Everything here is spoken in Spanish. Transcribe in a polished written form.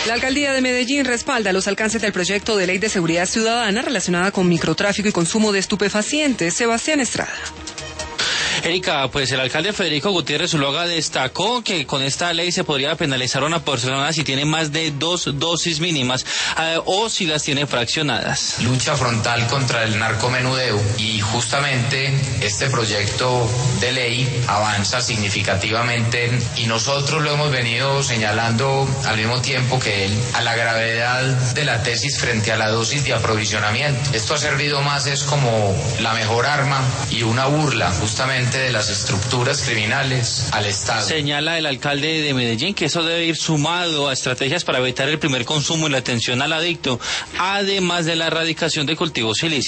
La alcaldía de Medellín respalda los alcances del proyecto de ley de seguridad ciudadana relacionada con microtráfico y consumo de estupefacientes. Sebastián Estrada. Erika, pues el alcalde Federico Gutiérrez Zuluaga destacó que con esta ley se podría penalizar a una persona si tiene más de 2 dosis mínimas o si las tiene fraccionadas. Lucha frontal contra el narcomenudeo, y justamente este proyecto de ley avanza significativamente y nosotros lo hemos venido señalando al mismo tiempo que él, a la gravedad de la tesis frente a la dosis de aprovisionamiento. Esto ha servido más es como la mejor arma y una burla justamente de las estructuras criminales al Estado. Señala el alcalde de Medellín que eso debe ir sumado a estrategias para evitar el primer consumo y la atención al adicto, además de la erradicación de cultivos ilícitos.